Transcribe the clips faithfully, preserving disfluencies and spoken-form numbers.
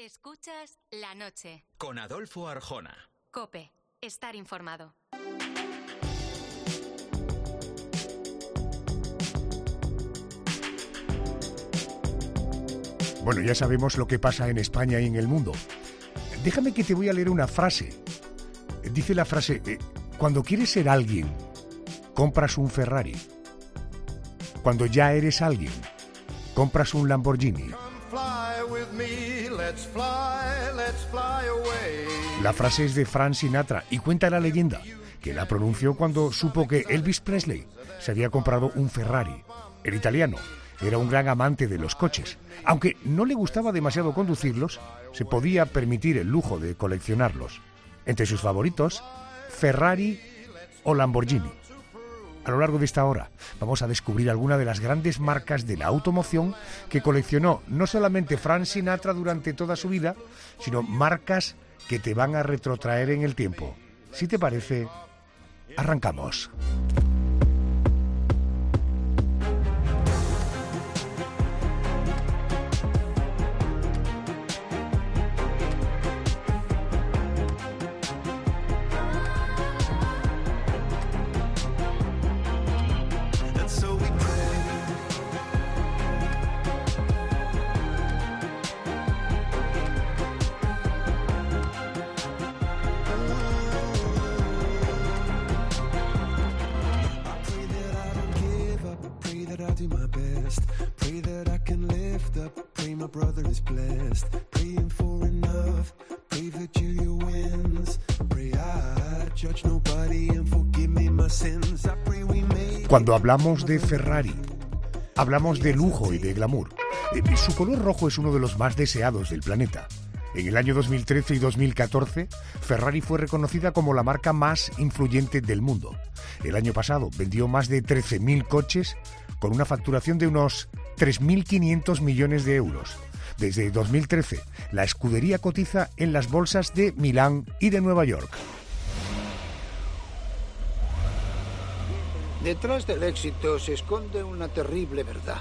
Escuchas La Noche. Con Adolfo Arjona. COPE. Estar informado. Bueno, ya sabemos lo que pasa en España y en el mundo. Déjame que te voy a leer una frase. Dice la frase, eh, cuando quieres ser alguien, compras un Ferrari. Cuando ya eres alguien, compras un Lamborghini. La frase es de Frank Sinatra y cuenta la leyenda que la pronunció cuando supo que Elvis Presley se había comprado un Ferrari. El italiano era un gran amante de los coches. Aunque no le gustaba demasiado conducirlos, se podía permitir el lujo de coleccionarlos. Entre sus favoritos, Ferrari o Lamborghini. A lo largo de esta hora vamos a descubrir algunas de las grandes marcas de la automoción que coleccionó no solamente Frank Sinatra durante toda su vida, sino marcas que te van a retrotraer en el tiempo. Si te parece, arrancamos. Cuando hablamos de Ferrari, hablamos de lujo y de glamour. Su color rojo es uno de los más deseados del planeta. En el año dos mil trece y dos mil catorce, Ferrari fue reconocida como la marca más influyente del mundo. El año pasado vendió más de trece mil coches con una facturación de unos tres mil quinientos millones de euros. Desde dos mil trece, la escudería cotiza en las bolsas de Milán y de Nueva York. Detrás del éxito se esconde una terrible verdad.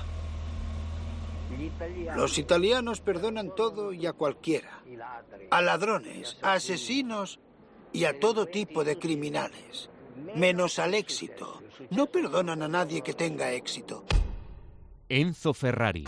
Los italianos perdonan todo y a cualquiera. A ladrones, a asesinos y a todo tipo de criminales. Menos al éxito. No perdonan a nadie que tenga éxito. Enzo Ferrari.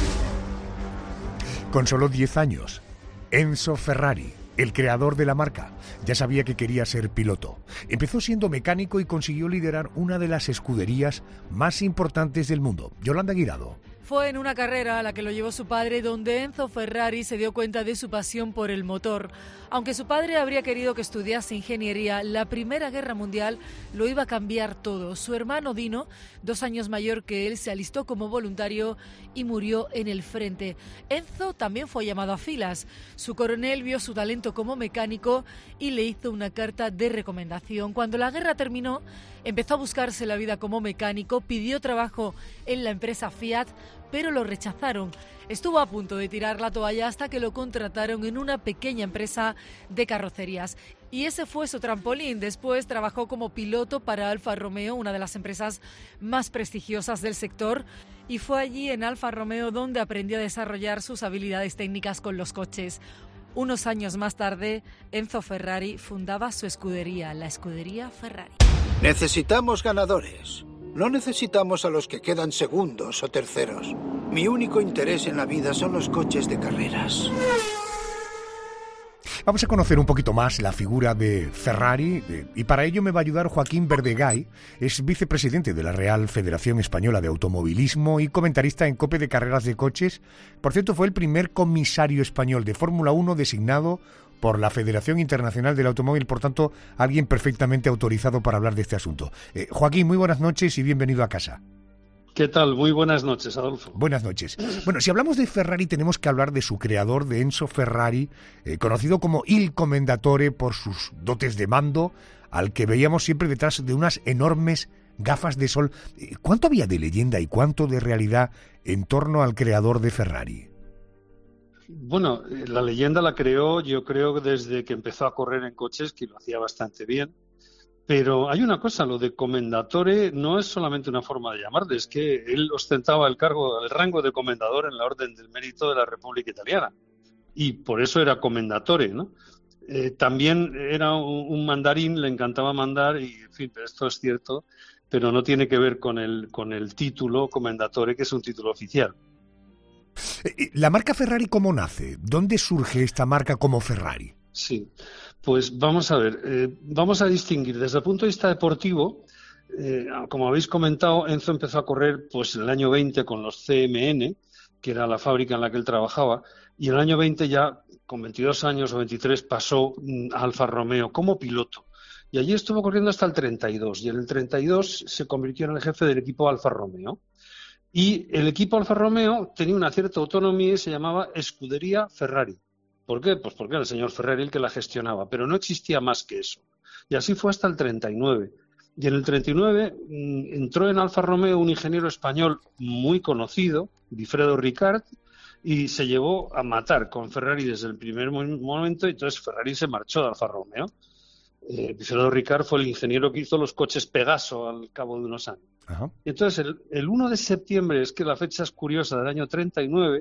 Con solo diez años, Enzo Ferrari, el creador de la marca, ya sabía que quería ser piloto. Empezó siendo mecánico y consiguió liderar una de las escuderías más importantes del mundo. Yolanda Guirado. Fue en una carrera a la que lo llevó su padre, donde Enzo Ferrari se dio cuenta de su pasión por el motor. Aunque su padre habría querido que estudiase ingeniería, la Primera Guerra Mundial lo iba a cambiar todo. Su hermano Dino, dos años mayor que él, se alistó como voluntario y murió en el frente. Enzo también fue llamado a filas. Su coronel vio su talento como mecánico y le hizo una carta de recomendación. Cuando la guerra terminó, empezó a buscarse la vida como mecánico, pidió trabajo en la empresa Fiat, pero lo rechazaron. Estuvo a punto de tirar la toalla hasta que lo contrataron en una pequeña empresa de carrocerías. Y ese fue su trampolín. Después trabajó como piloto para Alfa Romeo, una de las empresas más prestigiosas del sector. Y fue allí en Alfa Romeo donde aprendió a desarrollar sus habilidades técnicas con los coches. Unos años más tarde, Enzo Ferrari fundaba su escudería, la escudería Ferrari. Necesitamos ganadores. No necesitamos a los que quedan segundos o terceros. Mi único interés en la vida son los coches de carreras. Vamos a conocer un poquito más la figura de Ferrari y para ello me va a ayudar Joaquín Verdegay, es vicepresidente de la Real Federación Española de Automovilismo y comentarista en COPE de carreras de coches. Por cierto, fue el primer comisario español de Fórmula uno designado por la Federación Internacional del Automóvil, por tanto, alguien perfectamente autorizado para hablar de este asunto. Eh, Joaquín, muy buenas noches y bienvenido a casa. ¿Qué tal? Muy buenas noches, Adolfo. Buenas noches. Bueno, si hablamos de Ferrari tenemos que hablar de su creador, de Enzo Ferrari, eh, conocido como Il Commendatore por sus dotes de mando, al que veíamos siempre detrás de unas enormes gafas de sol. ¿Cuánto había de leyenda y cuánto de realidad en torno al creador de Ferrari? Bueno, la leyenda la creó, yo creo, desde que empezó a correr en coches, que lo hacía bastante bien. Pero hay una cosa, lo de Commendatore no es solamente una forma de llamarle, es que él ostentaba el cargo, el rango de comendador en la Orden del Mérito de la República Italiana. y por eso era Commendatore, ¿no? Eh, también era un, un mandarín, le encantaba mandar, y en fin, esto es cierto, pero no tiene que ver con el, con el título Commendatore, que es un título oficial. ¿La marca Ferrari cómo nace? ¿Dónde surge esta marca como Ferrari? Sí, pues vamos a ver, eh, vamos a distinguir desde el punto de vista deportivo. Eh, como habéis comentado, Enzo empezó a correr pues en el año veinte con los C M N, que era la fábrica en la que él trabajaba, y en el año veinte ya, con veintidós años o veintitrés, pasó a Alfa Romeo como piloto. Y allí estuvo corriendo hasta el treinta y dos, y en el treinta y dos se convirtió en el jefe del equipo Alfa Romeo. Y el equipo Alfa Romeo tenía una cierta autonomía y se llamaba Scuderia Ferrari. ¿Por qué? Pues porque era el señor Ferrari el que la gestionaba, pero no existía más que eso. Y así fue hasta el treinta y nueve. Y en el treinta y nueve mmm, entró en Alfa Romeo un ingeniero español muy conocido, Wilfredo Ricard, y se llevó a matar con Ferrari desde el primer momento, y entonces Ferrari se marchó de Alfa Romeo. Eh, Wilfredo Ricard fue el ingeniero que hizo los coches Pegaso al cabo de unos años. Ajá. Y entonces el, el uno de septiembre, es que la fecha es curiosa, del año treinta y nueve,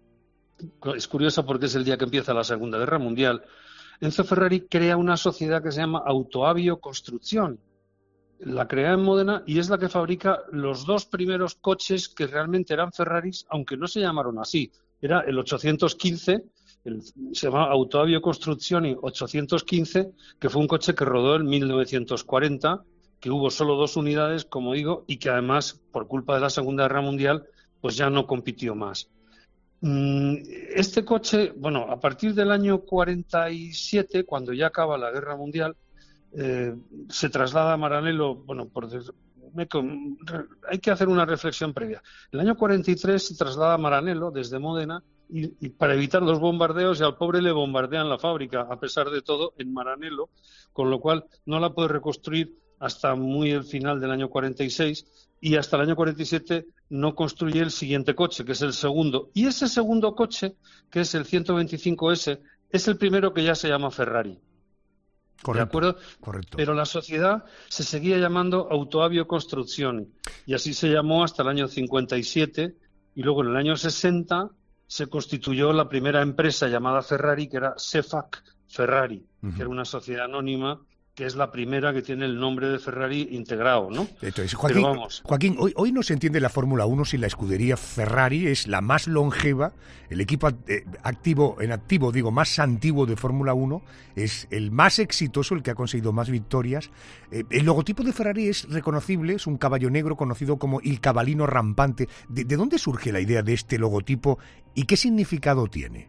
es curiosa porque es el día que empieza la Segunda Guerra Mundial, Enzo Ferrari crea una sociedad que se llama Autoavio Costruzioni. La crea en Módena y es la que fabrica los dos primeros coches que realmente eran Ferraris, aunque no se llamaron así. Era el ochocientos quince, el, se llamaba Autoavio Costruzioni ochocientos quince, que fue un coche que rodó en mil novecientos cuarenta, que hubo solo dos unidades, como digo, y que además, por culpa de la Segunda Guerra Mundial, pues ya no compitió más. Este coche, bueno, a partir del año cuarenta y siete, cuando ya acaba la Guerra Mundial, eh, se traslada a Maranello. Bueno, por, me, hay que hacer una reflexión previa. El año cuarenta y tres se traslada a Maranello desde Módena y, y para evitar los bombardeos, y al pobre le bombardean la fábrica, a pesar de todo, en Maranello, con lo cual no la puede reconstruir hasta muy el final del año cuarenta y seis, y hasta el año cuarenta y siete no construye el siguiente coche, que es el segundo. Y ese segundo coche, que es el ciento veinticinco ese, es el primero que ya se llama Ferrari. Correcto, ¿De acuerdo? Correcto. Pero la sociedad se seguía llamando Autoavio Costruzioni, y así se llamó hasta el año cincuenta y siete, y luego en el año sesenta se constituyó la primera empresa llamada Ferrari, que era Cefac Ferrari, uh-huh. que era una sociedad anónima, que es la primera que tiene el nombre de Ferrari integrado, ¿no? Entonces, Joaquín, Pero vamos. Joaquín hoy, hoy no se entiende la Fórmula uno si la escudería Ferrari es la más longeva, el equipo eh, activo, en activo, digo, más antiguo de Fórmula uno, es el más exitoso, el que ha conseguido más victorias. Eh, el logotipo de Ferrari es reconocible, es un caballo negro conocido como il cavallino rampante. ¿De, de dónde surge la idea de este logotipo y qué significado tiene?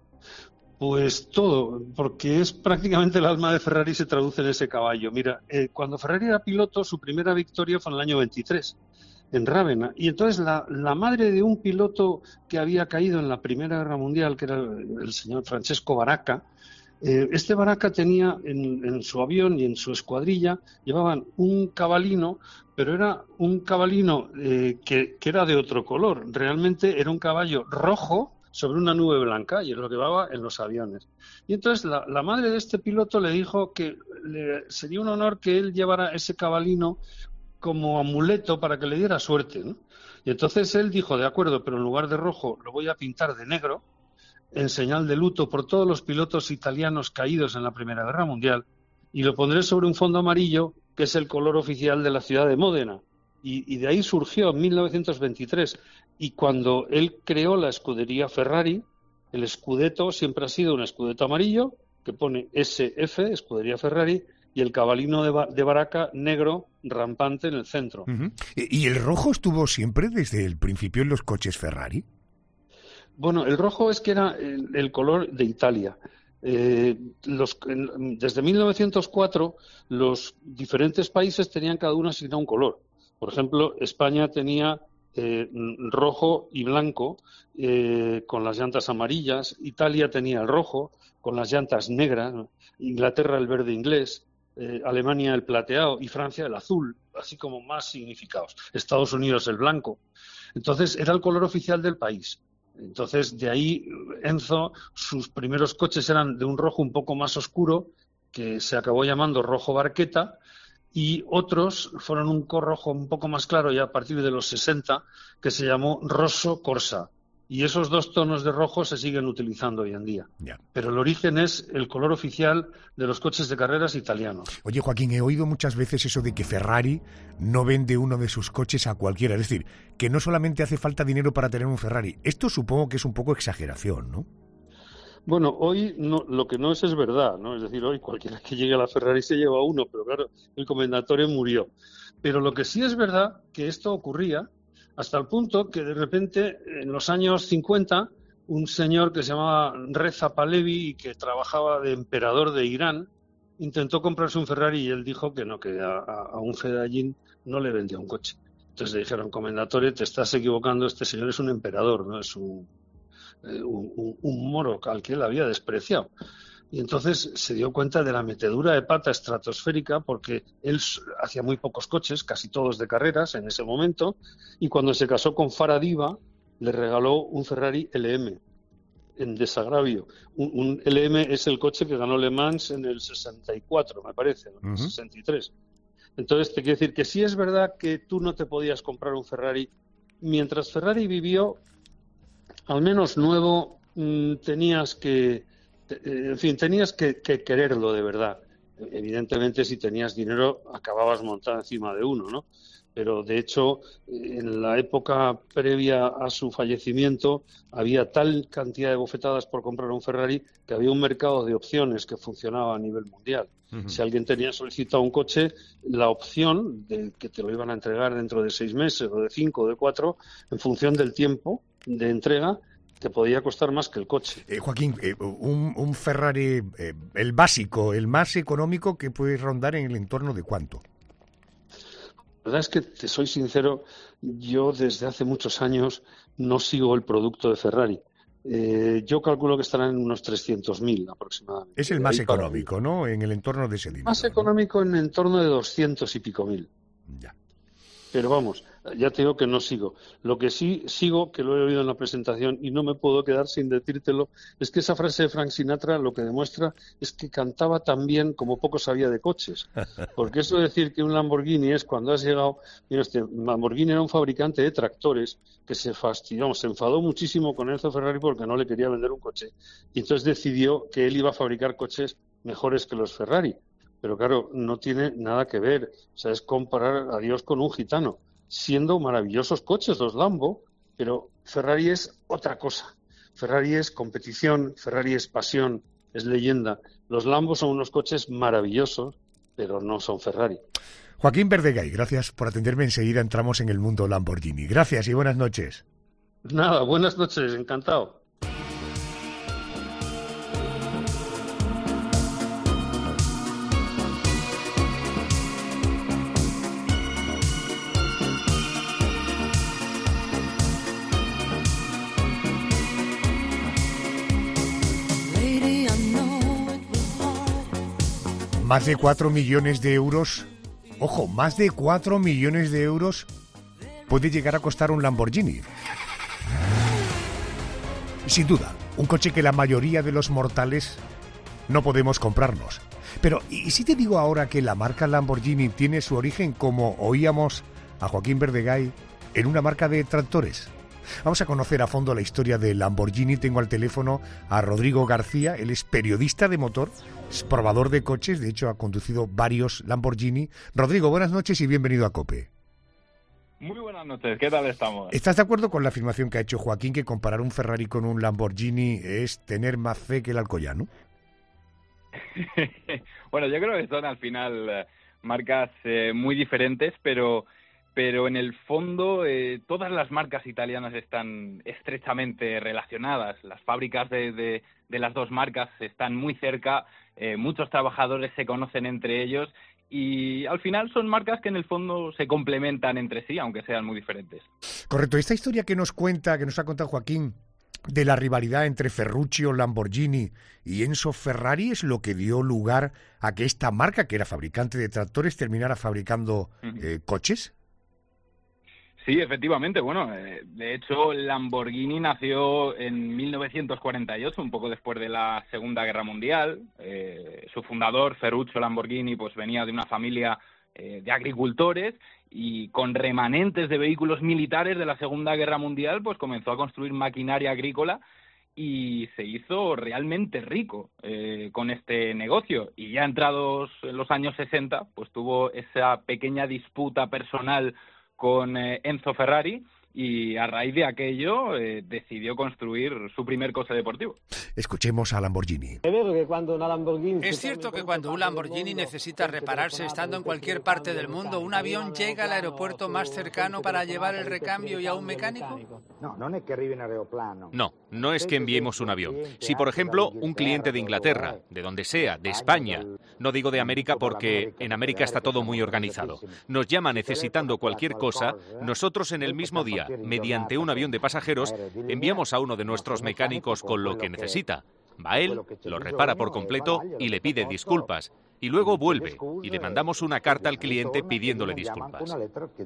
Pues todo, porque es prácticamente el alma de Ferrari se traduce en ese caballo. Mira, eh, cuando Ferrari era piloto, su primera victoria fue en el año veintitrés, en Rávena. Y entonces la, la madre de un piloto que había caído en la Primera Guerra Mundial, que era el, el señor Francesco Baracca, eh, este Baracca tenía en, en su avión y en su escuadrilla, llevaban un cabalino, pero era un cabalino eh, que, que era de otro color. Realmente era un caballo rojo sobre una nube blanca, y es lo que llevaba en los aviones. Y entonces la, la madre de este piloto le dijo que le, sería un honor que él llevara ese cabalino como amuleto para que le diera suerte, ¿no? Y entonces él dijo, de acuerdo, pero en lugar de rojo lo voy a pintar de negro, en señal de luto por todos los pilotos italianos caídos en la Primera Guerra Mundial, y lo pondré sobre un fondo amarillo, que es el color oficial de la ciudad de Módena. Y, y de ahí surgió en mil novecientos veintitrés. Y cuando él creó la escudería Ferrari, el escudeto siempre ha sido un escudeto amarillo que pone S F, escudería Ferrari, y el cabalino de, ba- de Baracca negro rampante en el centro. Uh-huh. ¿Y el rojo estuvo siempre desde el principio en los coches Ferrari? Bueno, el rojo es que era el, el color de Italia. Eh, los, desde mil novecientos cuatro los diferentes países tenían cada uno asignado un color. Por ejemplo, España tenía eh, rojo y blanco eh, con las llantas amarillas, Italia tenía el rojo con las llantas negras, Inglaterra el verde inglés, eh, Alemania el plateado y Francia el azul, así como más significados. Estados Unidos el blanco. Entonces era el color oficial del país. Entonces de ahí Enzo, sus primeros coches eran de un rojo un poco más oscuro, que se acabó llamando rojo barqueta, y otros fueron un rojo un poco más claro ya a partir de los sesenta, que se llamó rosso corsa. y esos dos tonos de rojo se siguen utilizando hoy en día. Ya. Pero el origen es el color oficial de los coches de carreras italianos. Oye, Joaquín, he oído muchas veces eso de que Ferrari no vende uno de sus coches a cualquiera. Es decir, que no solamente hace falta dinero para tener un Ferrari. Esto supongo que es un poco exageración, ¿no? Bueno, hoy no, lo que no es es verdad, ¿no? Es decir, hoy cualquiera que llegue a la Ferrari se lleva uno, pero claro, el Commendatore murió. Pero lo que sí es verdad que esto ocurría hasta el punto que de repente, en los años cincuenta, un señor que se llamaba Reza Pahlavi y que trabajaba de emperador de Irán, intentó comprarse un Ferrari y él dijo que no, que a, a un fedayín no le vendía un coche. Entonces le dijeron, Commendatore, te estás equivocando, este señor es un emperador, no es un, eh, un, un, un moro al que él había despreciado. Y entonces se dio cuenta de la metedura de pata estratosférica porque él hacía muy pocos coches, casi todos de carreras en ese momento, y cuando se casó con Farah Diva le regaló un Ferrari L M en desagravio. Un, un L M es el coche que ganó Le Mans en el sesenta y cuatro, me parece, en el uh-huh. sesenta y tres. Entonces te quiero decir que sí es verdad que tú no te podías comprar un Ferrari. Mientras Ferrari vivió, al menos nuevo, mmm, tenías que... En fin, tenías que, que quererlo de verdad. Evidentemente, si tenías dinero, acababas montado encima de uno, ¿no? Pero, de hecho, en la época previa a su fallecimiento, había tal cantidad de bofetadas por comprar un Ferrari que había un mercado de opciones que funcionaba a nivel mundial. Uh-huh. Si alguien tenía solicitado un coche, la opción de que te lo iban a entregar dentro de seis meses, o de cinco, o de cuatro, en función del tiempo de entrega, te podía costar más que el coche. Eh, Joaquín, eh, un, un Ferrari, eh, el básico, el más económico, que puede rondar en el entorno de ¿cuánto? La verdad es que, te soy sincero, yo desde hace muchos años no sigo el producto de Ferrari. Eh, yo calculo que estarán en unos trescientos mil aproximadamente. Es el más económico, ¿no? En el entorno de ese dinero. Más económico, ¿no? En entorno de doscientos y pico mil. Ya. Pero vamos, ya te digo que no sigo. Lo que sí sigo, que lo he oído en la presentación y no me puedo quedar sin decírtelo, es que esa frase de Frank Sinatra lo que demuestra es que cantaba tan bien como poco sabía de coches. Porque eso de decir que un Lamborghini es cuando has llegado... Mira, este Lamborghini era un fabricante de tractores que se fastidió, se enfadó muchísimo con Enzo Ferrari porque no le quería vender un coche. Y entonces decidió que él iba a fabricar coches mejores que los Ferrari. Pero claro, no tiene nada que ver. O sea, es comparar a Dios con un gitano. Siendo maravillosos coches los Lambo, pero Ferrari es otra cosa. Ferrari es competición, Ferrari es pasión, es leyenda. Los Lambo son unos coches maravillosos, pero no son Ferrari. Joaquín Verdegay, gracias por atenderme. Enseguida entramos en el mundo Lamborghini. Gracias y buenas noches. Nada, buenas noches, encantado. Más de cuatro millones de euros, ojo, más de cuatro millones de euros puede llegar a costar un Lamborghini. Sin duda, un coche que la mayoría de los mortales no podemos comprarnos. Pero, ¿y si te digo ahora que la marca Lamborghini tiene su origen, como oíamos a Joaquín Verdegay, en una marca de tractores? Vamos a conocer a fondo la historia de Lamborghini. Tengo al teléfono a Rodrigo García. Él es periodista de motor, es probador de coches, de hecho ha conducido varios Lamborghini. Rodrigo, buenas noches y bienvenido a COPE. Muy buenas noches, ¿qué tal estamos? ¿Estás de acuerdo con la afirmación que ha hecho Joaquín, que comparar un Ferrari con un Lamborghini es tener más fe que el Alcoyano? Bueno, yo creo que son al final eh, marcas eh, muy diferentes, pero... pero en el fondo eh, todas las marcas italianas están estrechamente relacionadas. Las fábricas de, de, de las dos marcas están muy cerca, eh, muchos trabajadores se conocen entre ellos y al final son marcas que en el fondo se complementan entre sí, aunque sean muy diferentes. Correcto. Esta historia que nos cuenta, que nos ha contado Joaquín, de la rivalidad entre Ferruccio Lamborghini y Enzo Ferrari, es lo que dio lugar a que esta marca, que era fabricante de tractores, terminara fabricando uh-huh. eh, coches. Sí, efectivamente. Bueno, eh, de hecho, Lamborghini nació en mil novecientos cuarenta y ocho, un poco después de la Segunda Guerra Mundial. Eh, su fundador, Ferruccio Lamborghini, pues venía de una familia eh, de agricultores, y con remanentes de vehículos militares de la Segunda Guerra Mundial, pues comenzó a construir maquinaria agrícola y se hizo realmente rico eh, con este negocio. Y ya entrados en los años sesenta, pues tuvo esa pequeña disputa personal con eh, Enzo Ferrari, y a raíz de aquello eh, decidió construir su primer coche deportivo. Escuchemos a Lamborghini. Es cierto que cuando un Lamborghini necesita repararse estando en cualquier parte del mundo, un avión llega al aeropuerto más cercano para llevar el recambio y a un mecánico. No, no es que enviemos un avión. Si, por ejemplo, un cliente de Inglaterra, de donde sea, de España, no digo de América porque en América está todo muy organizado, nos llama necesitando cualquier cosa, nosotros en el mismo día, mediante un avión de pasajeros, enviamos a uno de nuestros mecánicos con lo que necesita. Va él, lo repara por completo y le pide disculpas. Y luego vuelve y le mandamos una carta al cliente pidiéndole disculpas.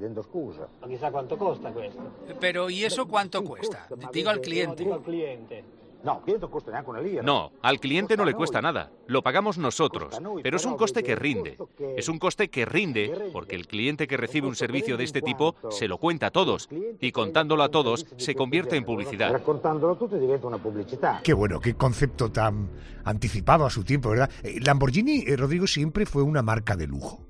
Pero ¿y eso cuánto cuesta? Digo al cliente. No, al cliente no le cuesta nada, lo pagamos nosotros, pero es un coste que rinde. Es un coste que rinde porque el cliente que recibe un servicio de este tipo se lo cuenta a todos y contándolo a todos se convierte en publicidad. Qué bueno, qué concepto tan anticipado a su tiempo, ¿verdad? Lamborghini, eh, Rodrigo, siempre fue una marca de lujo.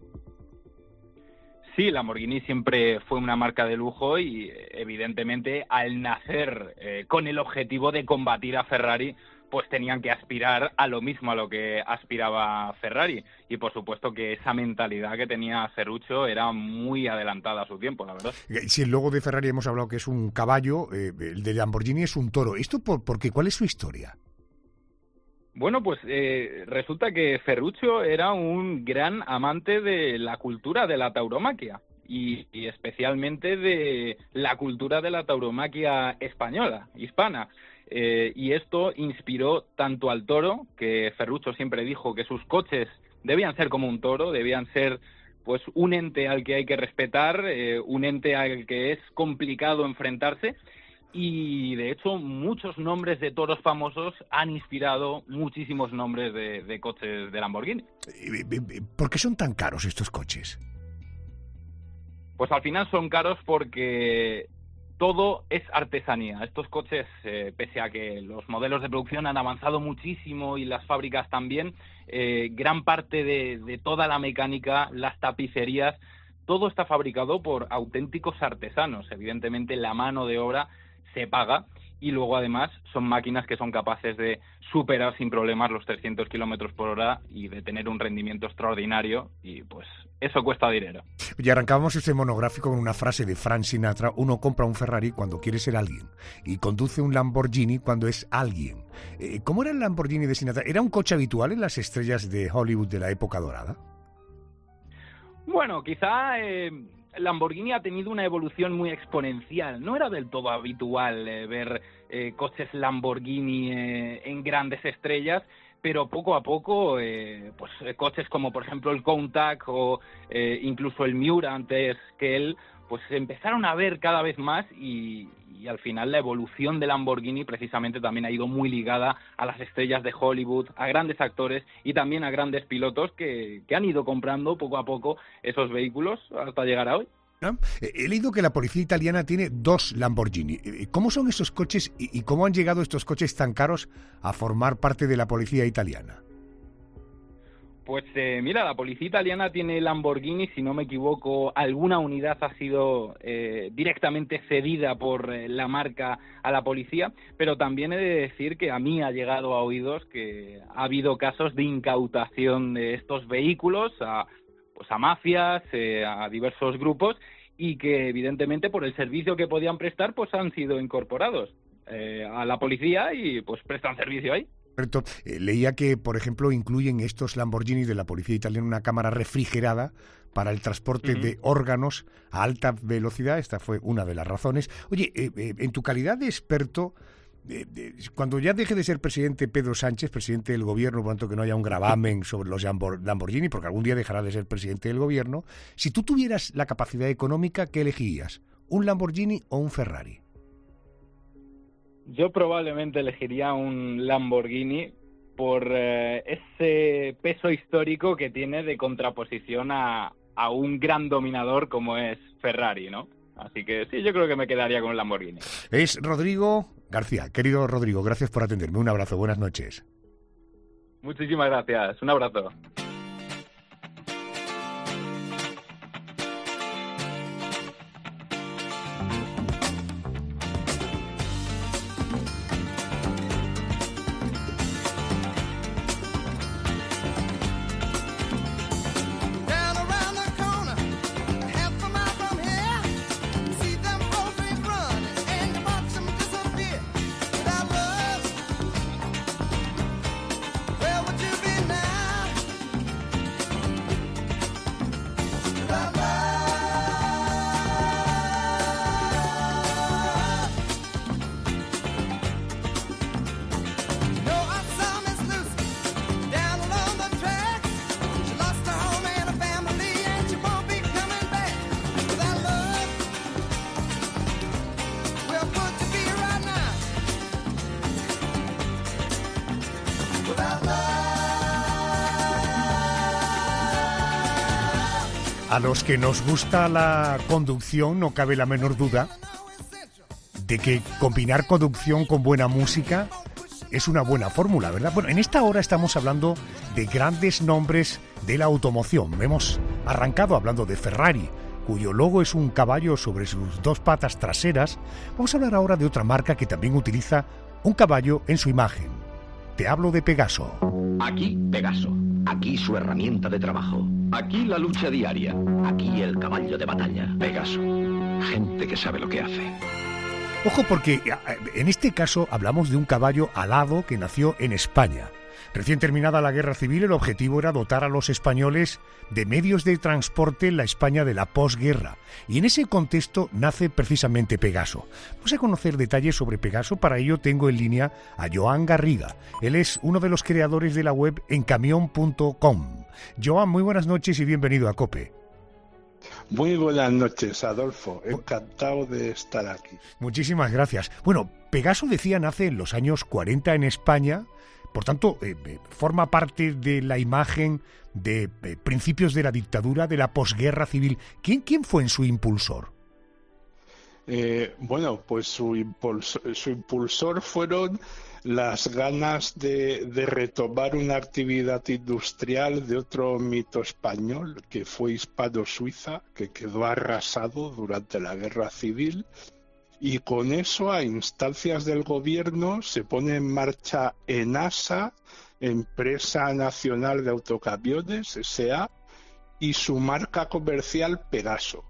Sí, Lamborghini siempre fue una marca de lujo y, evidentemente, al nacer eh, con el objetivo de combatir a Ferrari, pues tenían que aspirar a lo mismo a lo que aspiraba Ferrari. Y, por supuesto, que esa mentalidad que tenía Ferruccio era muy adelantada a su tiempo, la verdad. Si el logo de Ferrari hemos hablado que es un caballo, eh, el de Lamborghini es un toro. ¿Esto por, por qué? ¿Cuál es su historia? Bueno, pues eh, resulta que Ferruccio era un gran amante de la cultura de la tauromaquia y, y especialmente de la cultura de la tauromaquia española, hispana. Eh, y esto inspiró tanto al toro, que Ferruccio siempre dijo que sus coches debían ser como un toro, debían ser pues un ente al que hay que respetar, eh, un ente al que es complicado enfrentarse. Y, de hecho, muchos nombres de toros famosos han inspirado muchísimos nombres de, de coches de Lamborghini. ¿Por qué son tan caros estos coches? Pues al final son caros porque todo es artesanía. Estos coches, eh, pese a que los modelos de producción han avanzado muchísimo y las fábricas también, eh, gran parte de, de toda la mecánica, las tapicerías, todo está fabricado por auténticos artesanos. Evidentemente, la mano de obra se paga y luego además son máquinas que son capaces de superar sin problemas los trescientos kilómetros por hora y de tener un rendimiento extraordinario, y pues eso cuesta dinero. Y arrancábamos este monográfico con una frase de Frank Sinatra: uno compra un Ferrari cuando quiere ser alguien y conduce un Lamborghini cuando es alguien. Eh, ¿Cómo era el Lamborghini de Sinatra? ¿Era un coche habitual en las estrellas de Hollywood de la época dorada? Bueno, quizá eh, Lamborghini ha tenido una evolución muy exponencial. No era del todo habitual eh, ver eh, coches Lamborghini eh, en grandes estrellas, pero poco a poco, eh, pues eh, coches como por ejemplo el Countach o eh, incluso el Miura antes que él, pues se empezaron a ver cada vez más y, y al final la evolución de Lamborghini precisamente también ha ido muy ligada a las estrellas de Hollywood, a grandes actores y también a grandes pilotos que, que han ido comprando poco a poco esos vehículos hasta llegar a hoy. He leído que la policía italiana tiene dos Lamborghini. ¿Cómo son esos coches y cómo han llegado estos coches tan caros a formar parte de la policía italiana? Pues eh, mira, la policía italiana tiene Lamborghini, si no me equivoco, alguna unidad ha sido eh, directamente cedida por eh, la marca a la policía, pero también he de decir que a mí ha llegado a oídos que ha habido casos de incautación de estos vehículos a, pues a mafias, eh, a diversos grupos, y que evidentemente por el servicio que podían prestar pues han sido incorporados eh, a la policía y pues prestan servicio ahí. Eh, leía que, por ejemplo, incluyen estos Lamborghini de la policía italiana una cámara refrigerada para el transporte uh-huh. de órganos a alta velocidad. Esta fue una de las razones. Oye, eh, eh, en tu calidad de experto, eh, eh, cuando ya deje de ser presidente Pedro Sánchez, presidente del gobierno, por tanto que no haya un gravamen sobre los Lamborghini, porque algún día dejará de ser presidente del gobierno, si tú tuvieras la capacidad económica, ¿qué elegirías? ¿Un Lamborghini o un Ferrari? Yo probablemente elegiría un Lamborghini por eh, ese peso histórico que tiene de contraposición a, a un gran dominador como es Ferrari, ¿no? Así que sí, yo creo que me quedaría con el Lamborghini. Es Rodrigo García. Querido Rodrigo, gracias por atenderme. Un abrazo, buenas noches. Muchísimas gracias, un abrazo. A los que nos gusta la conducción no cabe la menor duda de que combinar conducción con buena música es una buena fórmula, ¿verdad? Bueno, en esta hora estamos hablando de grandes nombres de la automoción. Hemos arrancado hablando de Ferrari, cuyo logo es un caballo sobre sus dos patas traseras. Vamos a hablar ahora de otra marca que también utiliza un caballo en su imagen. Te hablo de Pegaso. Aquí Pegaso, aquí su herramienta de trabajo, aquí la lucha diaria, aquí el caballo de batalla. Pegaso, gente que sabe lo que hace. Ojo, porque en este caso hablamos de un caballo alado que nació en España. Recién terminada la Guerra Civil, el objetivo era dotar a los españoles de medios de transporte en la España de la posguerra. Y en ese contexto nace precisamente Pegaso. Vamos a conocer detalles sobre Pegaso. Para ello tengo en línea a Joan Garriga. Él es uno de los creadores de la web encamion punto com. Joan, muy buenas noches y bienvenido a COPE. Muy buenas noches, Adolfo. Encantado de estar aquí. Muchísimas gracias. Bueno, Pegaso, decía, nace en los años cuarenta en España. Por tanto, eh, eh, forma parte de la imagen de eh, principios de la dictadura, de la posguerra civil. ¿Quién, quién fue en su impulsor? Eh, bueno, pues su impulsor, su impulsor fueron las ganas de, de retomar una actividad industrial de otro mito español, que fue Hispano-Suiza, que quedó arrasado durante la Guerra Civil. Y con eso, a instancias del gobierno, se pone en marcha ENASA, Empresa Nacional de Autocamiones, S A, y su marca comercial Pegaso.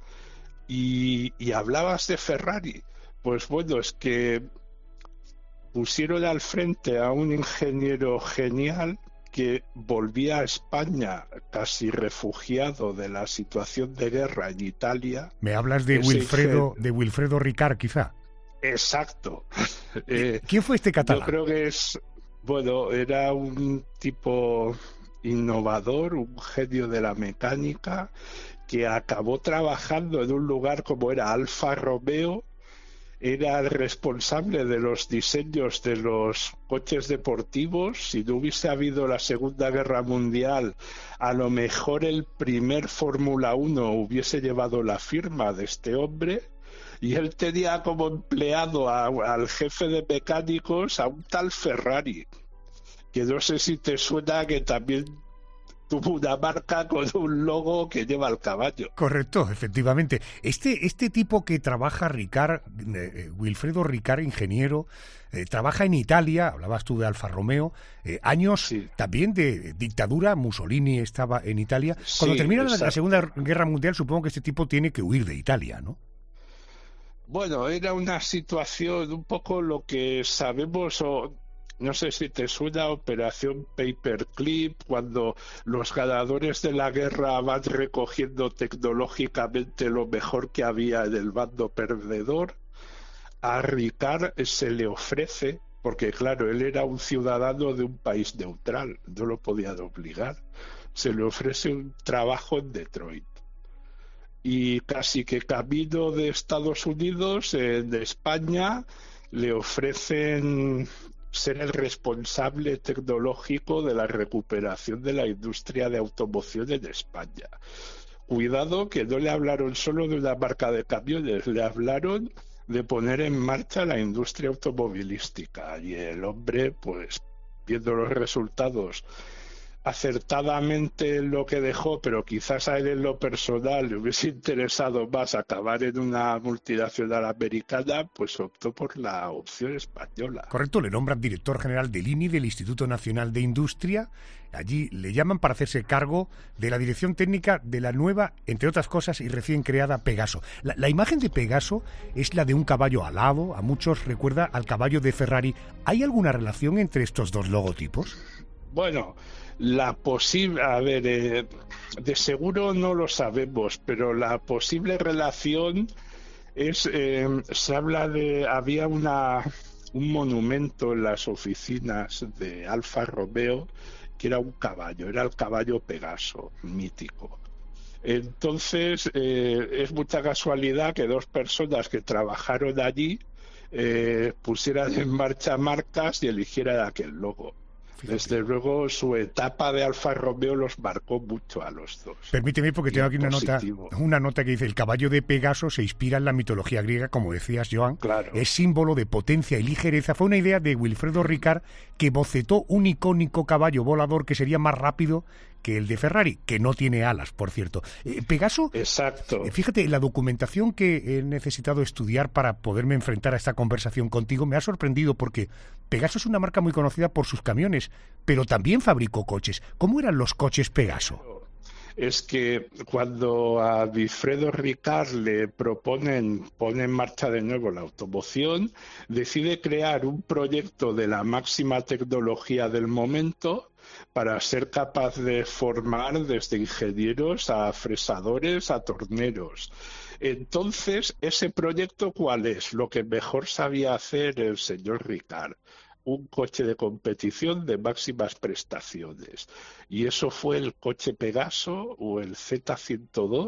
Y, y hablabas de Ferrari. Pues bueno, es que pusieron al frente a un ingeniero genial que volvía a España casi refugiado de la situación de guerra en Italia. Me hablas de Wilfredo, de Wilfredo Ricard, quizá. Exacto. eh, ¿Quién fue este catalán? Yo creo que es, bueno, era un tipo innovador, un genio de la mecánica, que acabó trabajando en un lugar como era Alfa Romeo. Era el responsable de los diseños de los coches deportivos. Si no hubiese habido la Segunda Guerra Mundial, a lo mejor el primer Fórmula uno hubiese llevado la firma de este hombre. Y él tenía como empleado a, al jefe de mecánicos a un tal Ferrari, que no sé si te suena, que también tuvo una marca con un logo que lleva el caballo. Correcto, efectivamente. Este, este tipo que trabaja, Ricard, eh, Wilfredo Ricard, ingeniero, eh, trabaja en Italia, hablabas tú de Alfa Romeo, eh, años sí. también de dictadura, Mussolini estaba en Italia. Cuando sí, termina la, la Segunda Guerra Mundial, supongo que este tipo tiene que huir de Italia, ¿no? Bueno, era una situación un poco lo que sabemos, o no sé si te suena, Operación Paperclip, cuando los ganadores de la guerra van recogiendo tecnológicamente lo mejor que había en el bando perdedor. A Ricard se le ofrece, porque claro, él era un ciudadano de un país neutral, no lo podían obligar, se le ofrece un trabajo en Detroit. Y casi que camino de Estados Unidos, en España, le ofrecen ser el responsable tecnológico de la recuperación de la industria de automoción en España. cuidado que no le hablaron solo de una marca de camiones, le hablaron de poner en marcha la industria automovilística. Y el hombre, pues, viendo los resultados, acertadamente lo que dejó, pero quizás a él en lo personal le hubiese interesado más acabar en una multinacional americana, pues optó por la opción española. Correcto, le nombran director general del I N I, del Instituto Nacional de Industria. Allí le llaman para hacerse cargo de la dirección técnica de la nueva, entre otras cosas, y recién creada Pegaso. La, la imagen de Pegaso es la de un caballo alado, a muchos recuerda al caballo de Ferrari. ¿Hay alguna relación entre estos dos logotipos? Bueno, la posible, a ver, eh, de seguro no lo sabemos, pero la posible relación es, eh, se habla de, había una, un monumento en las oficinas de Alfa Romeo que era un caballo, era el caballo Pegaso, mítico. Entonces, eh, es mucha casualidad que dos personas que trabajaron allí eh, pusieran en marcha marcas y eligieran aquel logo. Desde luego su etapa de Alfa Romeo los marcó mucho a los dos. Permíteme, porque tengo aquí una nota, una nota que dice: el caballo de Pegaso se inspira en la mitología griega, como decías, Joan. Claro. Es símbolo de potencia y ligereza. Fue una idea de Wilfredo Ricard, que bocetó un icónico caballo volador que sería más rápido que el de Ferrari, que no tiene alas, por cierto. Eh, Pegaso, exacto. Eh, fíjate, la documentación que he necesitado estudiar para poderme enfrentar a esta conversación contigo me ha sorprendido, porque Pegaso es una marca muy conocida por sus camiones, pero también fabricó coches. ¿Cómo eran los coches Pegaso? Es que cuando a Wilfredo Ricard le proponen poner en marcha de nuevo la automoción, decide crear un proyecto de la máxima tecnología del momento para ser capaz de formar desde ingenieros a fresadores a torneros. Entonces, ¿ese proyecto cuál es? Lo que mejor sabía hacer el señor Ricard: un coche de competición de máximas prestaciones. Y eso fue el coche Pegaso o el Z ciento dos.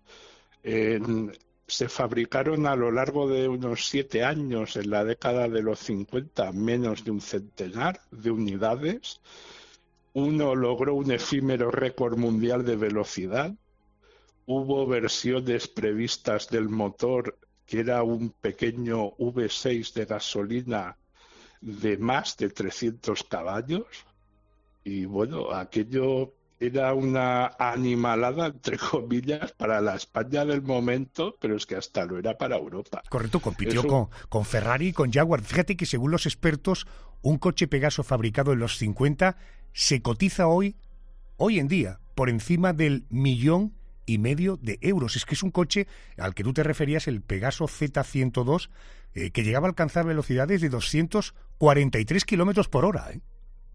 En, se fabricaron a lo largo de unos siete años, en la década de los cincuenta, menos de un centenar de unidades. Uno logró un efímero récord mundial de velocidad. Hubo versiones previstas del motor que era un pequeño V seis de gasolina de más de trescientos caballos. Y bueno, aquello era una animalada, entre comillas, para la España del momento, pero es que hasta lo era para Europa. Correcto, compitió Eso... con, con Ferrari y con Jaguar. Fíjate que según los expertos, un coche Pegaso fabricado en los cincuenta se cotiza hoy, hoy en día, por encima del millón y medio de euros. Es que es un coche al que tú te referías, el Pegaso Z ciento dos, eh, que llegaba a alcanzar velocidades de doscientos cuarenta y tres kilómetros por hora, ¿eh?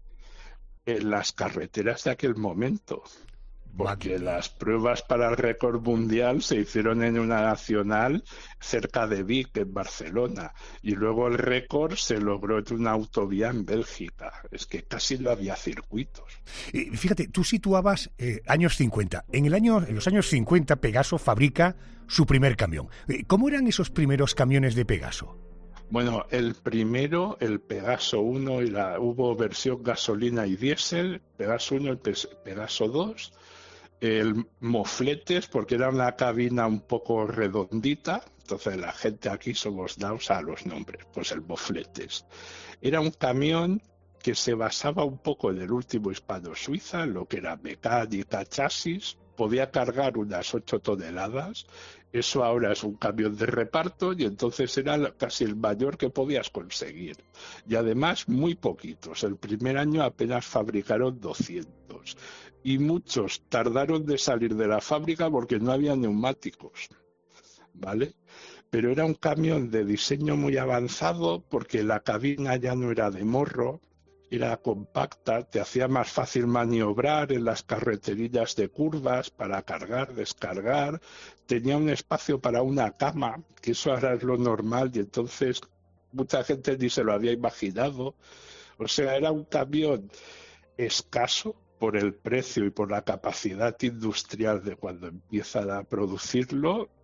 En las carreteras de aquel momento, porque las pruebas para el récord mundial se hicieron en una nacional cerca de Vic, en Barcelona, y luego el récord se logró en una autovía en Bélgica. Es que casi no había circuitos. Eh, fíjate, tú situabas eh, años cincuenta. En, el año, en los años cincuenta Pegaso fabrica su primer camión. Eh, ¿Cómo eran esos primeros camiones de Pegaso? Bueno, el primero, el Pegaso uno, y la, hubo versión gasolina y diésel, Pegaso uno, el Pegaso dos, el mofletes, porque era una cabina un poco redondita, entonces la gente aquí somos dados a los nombres, pues el mofletes. Era un camión que se basaba un poco en el último hispano-suiza, en lo que era mecánica, chasis, podía cargar unas ocho toneladas. Eso ahora es un camión de reparto y entonces era casi el mayor que podías conseguir. Y además muy poquitos. El primer año apenas fabricaron doscientos. Y muchos tardaron de salir de la fábrica porque no había neumáticos, ¿vale? Pero era un camión de diseño muy avanzado porque la cabina ya no era de morro, era compacta, te hacía más fácil maniobrar en las carreterillas de curvas para cargar, descargar, tenía un espacio para una cama, que eso ahora es lo normal y entonces mucha gente ni se lo había imaginado. O sea, era un camión escaso por el precio y por la capacidad industrial de cuando empiezan a producirlo,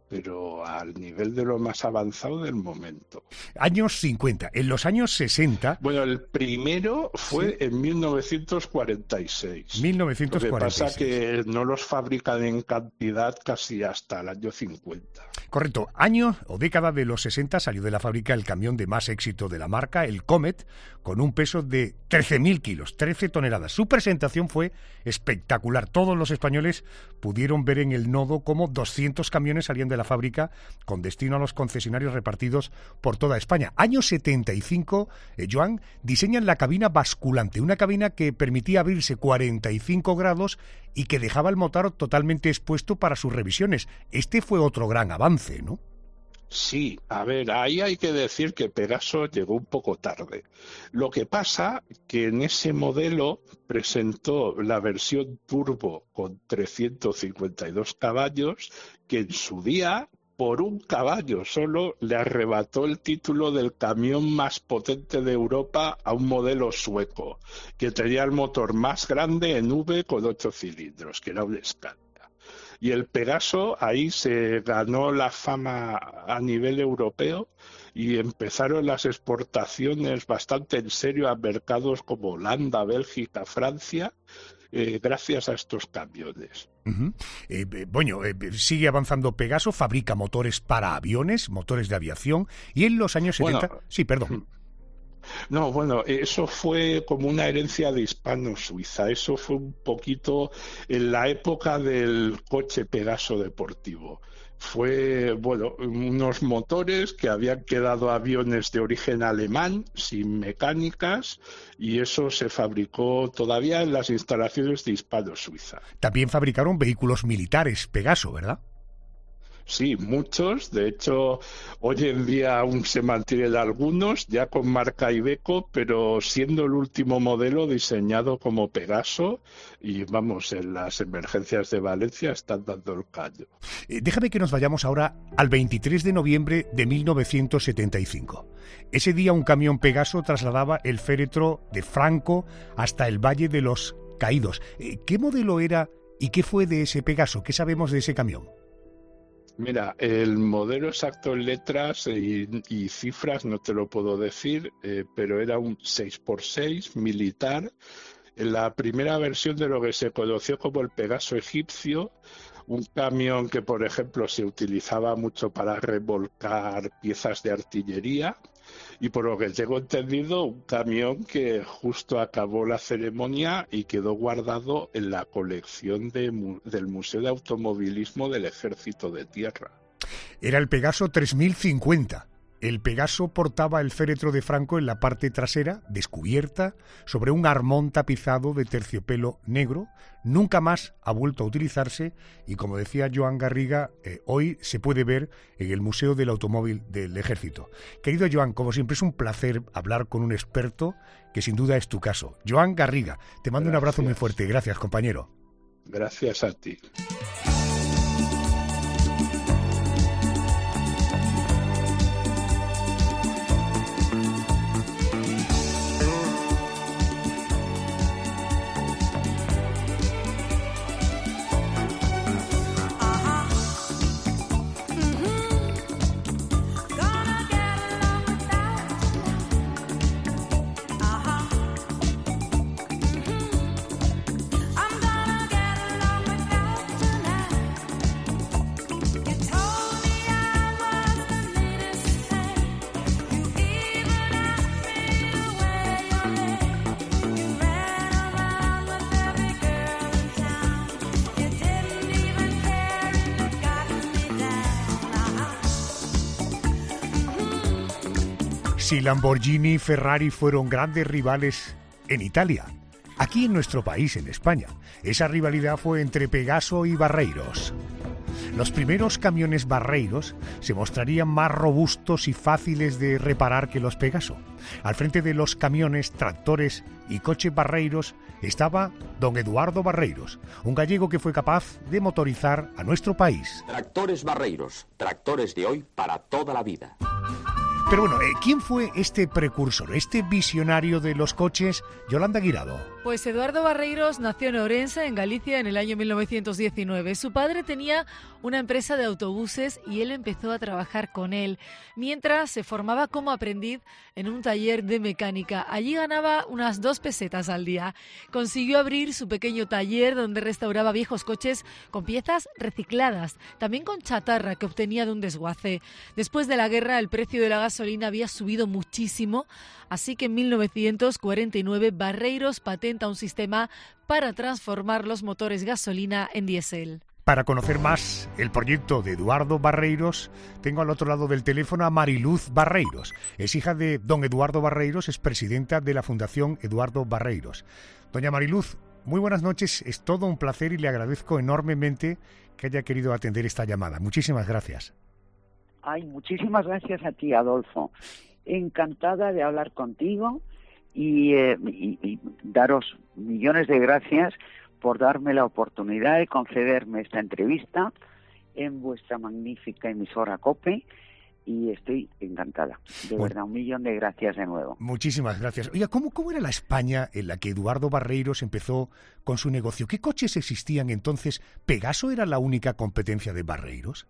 pero al nivel de lo más avanzado del momento. Años cincuenta. En los años sesenta... Bueno, el primero fue ¿sí? en mil novecientos cuarenta y seis. mil novecientos cuarenta y seis. Lo que pasa que no los fabrican en cantidad casi hasta el año cincuenta. Correcto. Año o década de los sesenta salió de la fábrica el camión de más éxito de la marca, el Comet, con un peso de trece mil kilos, trece toneladas. Su presentación fue espectacular. Todos los españoles pudieron ver en el nodo cómo doscientos camiones salían de la fábrica con destino a los concesionarios repartidos por toda España. Año setenta y cinco, eh, Joan, diseñan la cabina basculante, una cabina que permitía abrirse cuarenta y cinco grados y que dejaba el motor totalmente expuesto para sus revisiones. Este fue otro gran avance, ¿no? Sí, a ver, ahí hay que decir que Pegaso llegó un poco tarde. Lo que pasa que en ese modelo presentó la versión turbo con trescientos cincuenta y dos caballos, que en su día, por un caballo solo, le arrebató el título del camión más potente de Europa a un modelo sueco, que tenía el motor más grande en V con ocho cilindros, que era un Scania. Y el Pegaso ahí se ganó la fama a nivel europeo y empezaron las exportaciones bastante en serio a mercados como Holanda, Bélgica, Francia, eh, gracias a estos camiones. Uh-huh. Eh, bueno, eh, sigue avanzando Pegaso, fabrica motores para aviones, motores de aviación, y en los años setenta... Bueno, sí, perdón. No, bueno, eso fue como una herencia de Hispano-Suiza. Eso fue un poquito en la época del coche Pegaso deportivo. Fue, bueno, unos motores que habían quedado aviones de origen alemán, sin mecánicas, y eso se fabricó todavía en las instalaciones de Hispano-Suiza. También fabricaron vehículos militares Pegaso, ¿verdad? Sí, muchos. De hecho, hoy en día aún se mantienen algunos, ya con marca Iveco, pero siendo el último modelo diseñado como Pegaso, y vamos, en las emergencias de Valencia están dando el callo. Eh, déjame que nos vayamos ahora al veintitrés de noviembre de mil novecientos setenta y cinco. Ese día un camión Pegaso trasladaba el féretro de Franco hasta el Valle de los Caídos. Eh, ¿Qué modelo era y qué fue de ese Pegaso? ¿Qué sabemos de ese camión? Mira, el modelo exacto en letras y, y cifras no te lo puedo decir, eh, pero era un seis por seis militar, en la primera versión de lo que se conoció como el Pegaso egipcio, un camión que, por ejemplo, se utilizaba mucho para remolcar piezas de artillería, y por lo que tengo entendido, un camión que justo acabó la ceremonia y quedó guardado en la colección de, del Museo de Automovilismo del Ejército de Tierra. Era el Pegaso tres mil cincuenta. El Pegaso portaba el féretro de Franco en la parte trasera, descubierta, sobre un armón tapizado de terciopelo negro. Nunca más ha vuelto a utilizarse y, como decía Joan Garriga, eh, hoy se puede ver en el Museo del Automóvil del Ejército. Querido Joan, como siempre es un placer hablar con un experto, que sin duda es tu caso. Joan Garriga, te mando Gracias. Un abrazo muy fuerte. Gracias, compañero. Gracias a ti. Si Lamborghini y Ferrari fueron grandes rivales en Italia, aquí en nuestro país, en España, esa rivalidad fue entre Pegaso y Barreiros. Los primeros camiones Barreiros se mostrarían más robustos y fáciles de reparar que los Pegaso. Al frente de los camiones, tractores y coches Barreiros estaba don Eduardo Barreiros, un gallego que fue capaz de motorizar a nuestro país. Tractores Barreiros, tractores de hoy para toda la vida. Pero bueno, ¿quién fue este precursor, este visionario de los coches, Yolanda Guirado? Pues Pues Eduardo Barreiros nació en Ourense, en Galicia, en el año mil novecientos diecinueve. Su padre tenía una empresa de autobuses y él empezó a trabajar con él, mientras se formaba como aprendiz en un taller de mecánica. Allí ganaba unas dos pesetas al día. Consiguió abrir su pequeño taller donde restauraba viejos coches con piezas recicladas, también con chatarra que obtenía de un desguace. Después de la guerra, el precio de la gasolina había subido muchísimo, así que en mil novecientos cuarenta y nueve Barreiros patenta un sistema para transformar los motores gasolina en diésel. Para conocer más el proyecto de Eduardo Barreiros, tengo al otro lado del teléfono a Mariluz Barreiros. Es hija de don Eduardo Barreiros, es presidenta de la Fundación Eduardo Barreiros. Doña Mariluz, muy buenas noches, es todo un placer y le agradezco enormemente que haya querido atender esta llamada. Muchísimas gracias. Ay, muchísimas gracias a ti, Adolfo. Encantada de hablar contigo y, eh, y, y daros millones de gracias por darme la oportunidad de concederme esta entrevista en vuestra magnífica emisora COPE y estoy encantada. De bueno, verdad, un millón de gracias de nuevo. Muchísimas gracias. Oiga, ¿cómo, ¿cómo era la España en la que Eduardo Barreiros empezó con su negocio? ¿Qué coches existían entonces? ¿Pegaso era la única competencia de Barreiros?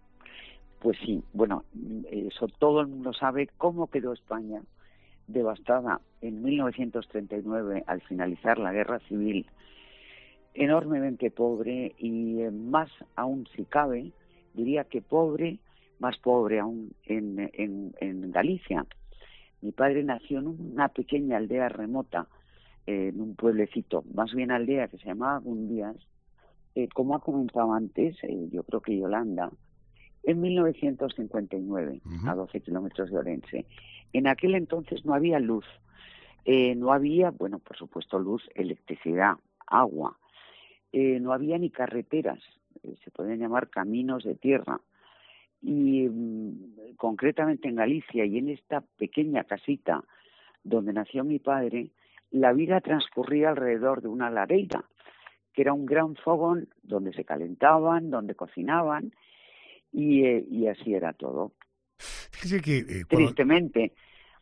Pues sí, bueno, eso todo el mundo sabe cómo quedó España devastada en mil novecientos treinta y nueve al finalizar la guerra civil, enormemente pobre y eh, más aún si cabe, diría que pobre, más pobre aún en, en, en Galicia. Mi padre nació en una pequeña aldea remota, eh, en un pueblecito, más bien aldea que se llamaba Gundías, eh, como ha comentado antes, eh, yo creo que Yolanda, en mil novecientos cincuenta y nueve, uh-huh. a doce kilómetros de Ourense. En aquel entonces no había luz, eh, no había, bueno, por supuesto luz, electricidad, agua, eh, no había ni carreteras, eh, se podían llamar caminos de tierra. Y mm, concretamente en Galicia y en esta pequeña casita donde nació mi padre, la vida transcurría alrededor de una lareira, que era un gran fogón donde se calentaban, donde cocinaban, y, eh, y así era todo. Fíjese que... Eh, cuando... Tristemente.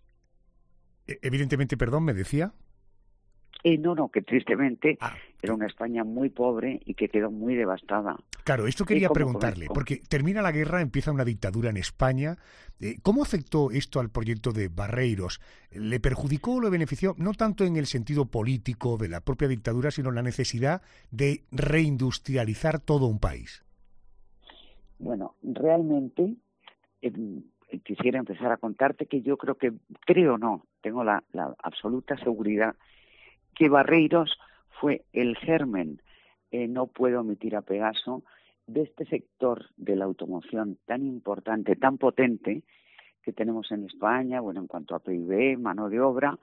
Evidentemente, perdón, ¿me decía? Eh, no, no, que tristemente ah. era una España muy pobre y que quedó muy devastada. Claro, esto quería preguntarle, porque termina la guerra, empieza una dictadura en España. Eh, ¿Cómo afectó esto al proyecto de Barreiros? ¿Le perjudicó o le benefició? No tanto en el sentido político de la propia dictadura, sino en la necesidad de reindustrializar todo un país. Bueno, realmente eh, quisiera empezar a contarte que yo creo que, creo no, tengo la, la absoluta seguridad que Barreiros fue el germen, eh, no puedo omitir a Pegaso, de este sector de la automoción tan importante, tan potente que tenemos en España, bueno, en cuanto a P I B, mano de obra,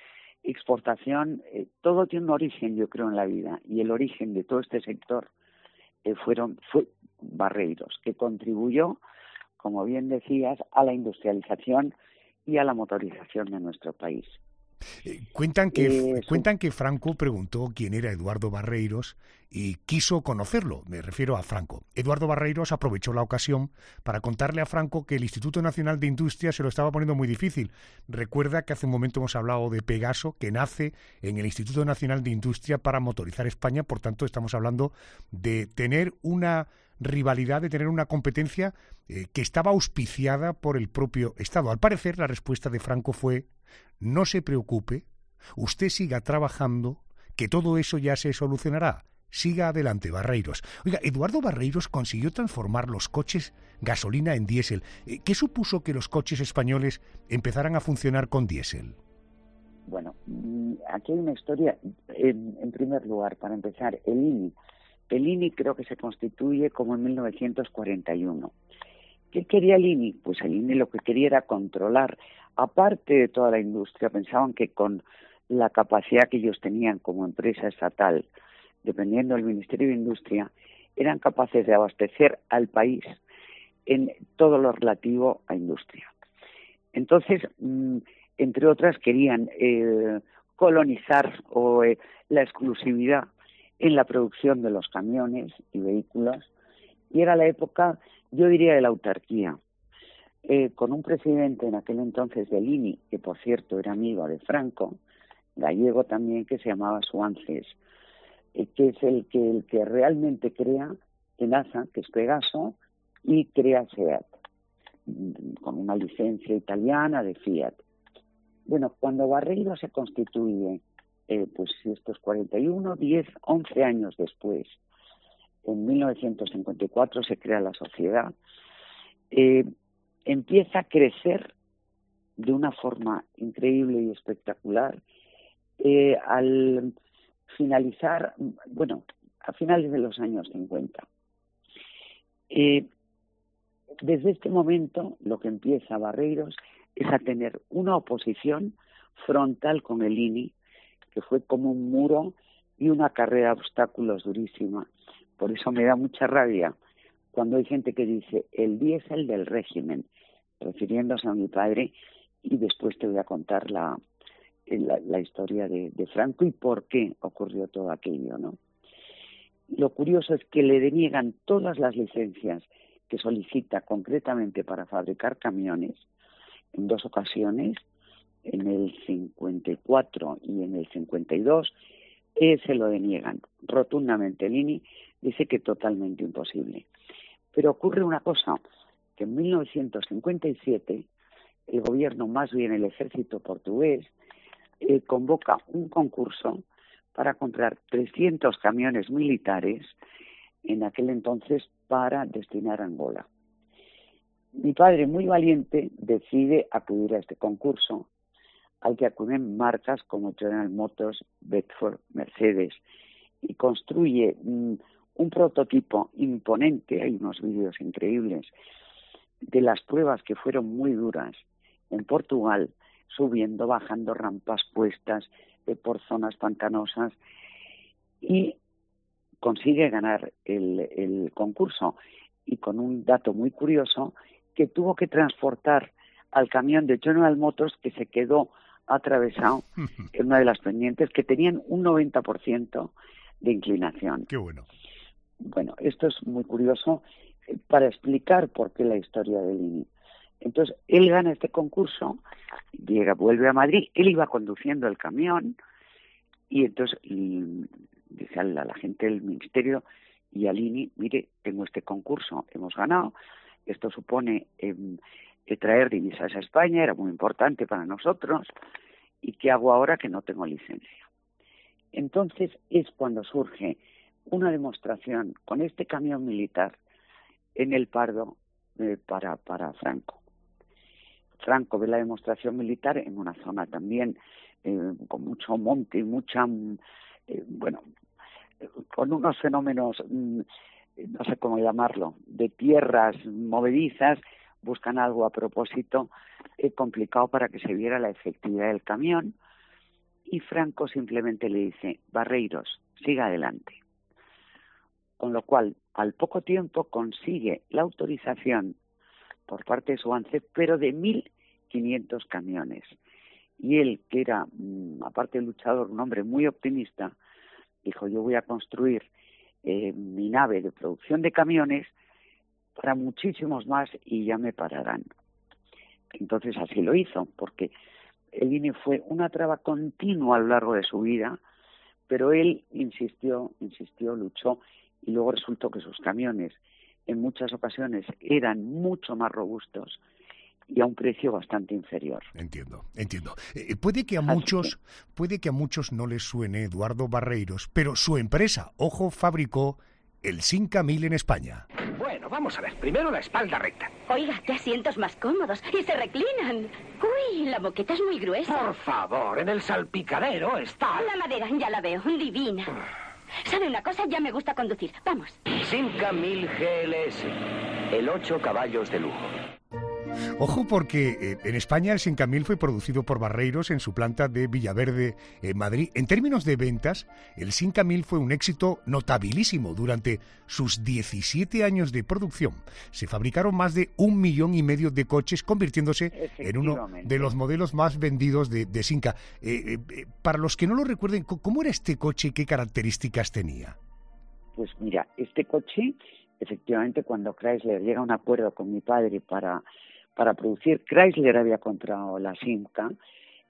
exportación, eh, todo tiene un origen, yo creo, en la vida, y el origen de todo este sector eh, fueron fue Barreiros, que contribuyó, como bien decías, a la industrialización y a la motorización de nuestro país. Eh, cuentan que eh, cuentan que Franco preguntó quién era Eduardo Barreiros y quiso conocerlo, me refiero a Franco. Eduardo Barreiros aprovechó la ocasión para contarle a Franco que el Instituto Nacional de Industria se lo estaba poniendo muy difícil. Recuerda que hace un momento hemos hablado de Pegaso, que nace en el Instituto Nacional de Industria para motorizar España, por tanto estamos hablando de tener una rivalidad, de tener una competencia eh, que estaba auspiciada por el propio Estado. Al parecer la respuesta de Franco fue: no se preocupe, usted siga trabajando, que todo eso ya se solucionará. Siga adelante, Barreiros. Oiga, Eduardo Barreiros consiguió transformar los coches gasolina en diésel. ¿Qué supuso que los coches españoles empezaran a funcionar con diésel? Bueno, aquí hay una historia. En, en primer lugar, para empezar, el I N I. El I N I creo que se constituye como en mil novecientos cuarenta y uno. ¿Qué quería el I N I? Pues el I N I lo que quería era controlar, aparte de toda la industria, pensaban que con la capacidad que ellos tenían como empresa estatal, dependiendo del Ministerio de Industria, eran capaces de abastecer al país en todo lo relativo a industria. Entonces, entre otras, querían eh, colonizar o eh, la exclusividad en la producción de los camiones y vehículos, y era la época, yo diría, de la autarquía, eh, con un presidente en aquel entonces del I N I, que por cierto era amigo de Franco, gallego también, que se llamaba Suances, eh, que es el que, el que realmente crea Tenaza, que es Pegaso, y crea SEAT, con una licencia italiana de Fiat. Bueno, cuando Barreiro se constituye, eh, pues si esto es cuarenta y uno, diez, once años después, en mil novecientos cincuenta y cuatro se crea la sociedad, eh, empieza a crecer de una forma increíble y espectacular eh, al finalizar, bueno, a finales de los años cincuenta. Eh, desde este momento, lo que empieza Barreiros es a tener una oposición frontal con el I N I, que fue como un muro y una carrera de obstáculos durísima. Por eso me da mucha rabia cuando hay gente que dice el diésel del régimen, refiriéndose a mi padre, y después te voy a contar la, la, la historia de, de Franco y por qué ocurrió todo aquello, ¿no? Lo curioso es que le deniegan todas las licencias que solicita concretamente para fabricar camiones en dos ocasiones, en el cincuenta y cuatro y en el cincuenta y dos, eh, se lo deniegan rotundamente. El I N I dice que totalmente imposible. Pero ocurre una cosa, que en mil novecientos cincuenta y siete el gobierno, más bien el ejército portugués, eh, convoca un concurso para comprar trescientos camiones militares en aquel entonces para destinar a Angola. Mi padre, muy valiente, decide acudir a este concurso, al que acuden marcas como General Motors, Bedford, Mercedes, y construye mm, un prototipo imponente, hay unos vídeos increíbles, de las pruebas que fueron muy duras en Portugal, subiendo, bajando rampas puestas eh, por zonas pantanosas, y consigue ganar el, el concurso, y con un dato muy curioso, que tuvo que transportar al camión de General Motors, que se quedó atravesado en una de las pendientes, que tenían un noventa por ciento de inclinación. Qué bueno. Bueno, esto es muy curioso eh, para explicar por qué la historia del I N I. Entonces, él gana este concurso, llega, vuelve a Madrid, él iba conduciendo el camión, y entonces y, dice a la, a la gente del ministerio y al I N I, mire, tengo este concurso, hemos ganado, esto supone eh, eh, traer divisas a España, era muy importante para nosotros, ¿y qué hago ahora que no tengo licencia? Entonces es cuando surge una demostración con este camión militar en el Pardo eh, para, para Franco. Franco ve la demostración militar en una zona también eh, con mucho monte y mucha, eh, bueno, con unos fenómenos, mm, no sé cómo llamarlo, de tierras movedizas, buscan algo a propósito eh, complicado para que se viera la efectividad del camión, y Franco simplemente le dice, Barreiros, siga adelante. Con lo cual, al poco tiempo consigue la autorización por parte de Suances, pero de mil quinientos camiones. Y él, que era, aparte de luchador, un hombre muy optimista, dijo, yo voy a construir eh, mi nave de producción de camiones para muchísimos más y ya me pararán. Entonces así lo hizo, porque el I N I fue una traba continua a lo largo de su vida, pero él insistió, insistió, luchó, y luego resultó que sus camiones en muchas ocasiones eran mucho más robustos y a un precio bastante inferior. Entiendo, entiendo. Eh, puede que a muchos, puede que a muchos no les suene Eduardo Barreiros, pero su empresa, ojo, fabricó el Simca mil en España. Bueno, vamos a ver. Primero la espalda recta. Oiga, qué asientos más cómodos y se reclinan. Uy, la moqueta es muy gruesa. Por favor, en el salpicadero está... La madera, ya la veo, divina. ¿Sabe una cosa? Ya me gusta conducir. Vamos. Simca mil G L S, el ocho caballos de lujo. Ojo, porque eh, en España el Simca mil fue producido por Barreiros en su planta de Villaverde, en Madrid. En términos de ventas, el Simca mil fue un éxito notabilísimo durante sus diecisiete años de producción. Se fabricaron más de un millón y medio de coches, convirtiéndose en uno de los modelos más vendidos de, de Simca. Eh, eh, para los que no lo recuerden, ¿cómo era este coche y qué características tenía? Pues mira, este coche, efectivamente, cuando Chrysler llega a un acuerdo con mi padre para... Para producir, Chrysler había comprado la Simca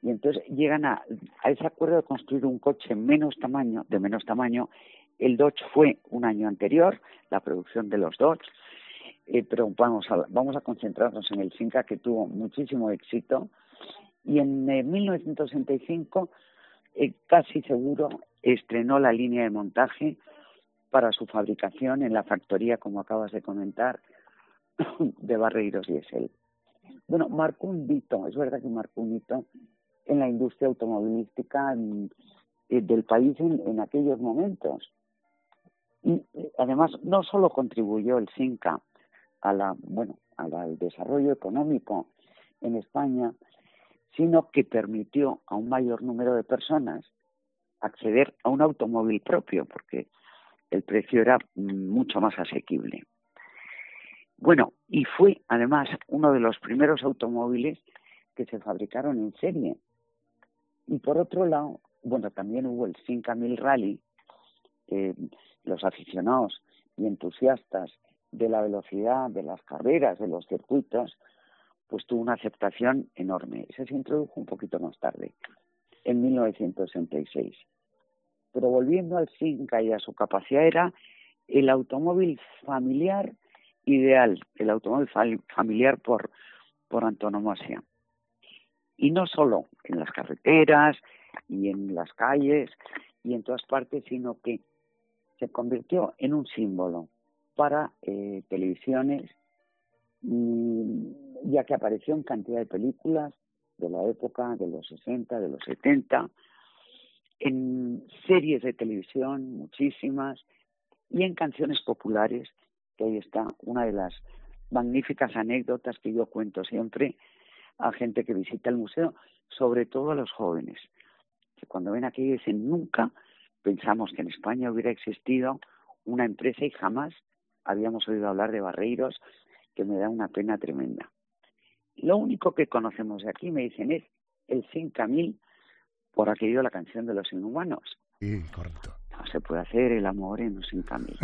Y entonces llegan a, a ese acuerdo de construir un coche menos tamaño, de menos tamaño. El Dodge fue un año anterior, la producción de los Dodge, eh, pero vamos a, vamos a concentrarnos en el Simca, que tuvo muchísimo éxito. Y en eh, mil novecientos sesenta y cinco, eh, casi seguro, estrenó la línea de montaje para su fabricación en la factoría, como acabas de comentar, de Barreiros Diesel. Bueno, marcó un hito, es verdad que marcó un hito en la industria automovilística en, en, del país en, en aquellos momentos. Y además no solo contribuyó el Simca a la, bueno, a la, al desarrollo económico en España, sino que permitió a un mayor número de personas acceder a un automóvil propio, porque el precio era mucho más asequible. Bueno, y fue además uno de los primeros automóviles que se fabricaron en serie. Y por otro lado, bueno, también hubo el Simca mil Rally. Eh, los aficionados y entusiastas de la velocidad, de las carreras, de los circuitos, pues tuvo una aceptación enorme. Ese se introdujo un poquito más tarde, en mil novecientos sesenta y seis. Pero volviendo al Simca y a su capacidad, era el automóvil familiar ideal, el automóvil familiar por, por antonomasia. Y no solo en las carreteras y en las calles y en todas partes, sino que se convirtió en un símbolo para eh, televisiones, y, ya que apareció en cantidad de películas de la época, de los sesenta, de los setenta, en series de televisión, muchísimas, y en canciones populares, que ahí está una de las magníficas anécdotas que yo cuento siempre a gente que visita el museo, sobre todo a los jóvenes, que cuando ven aquello dicen, nunca pensamos que en España hubiera existido una empresa y jamás habíamos oído hablar de Barreiros, que me da una pena tremenda. Lo único que conocemos de aquí, me dicen, es el Simca mil, por aquello de la canción de los Inhumanos. Sí, correcto. No se puede hacer el amor en un Simca mil.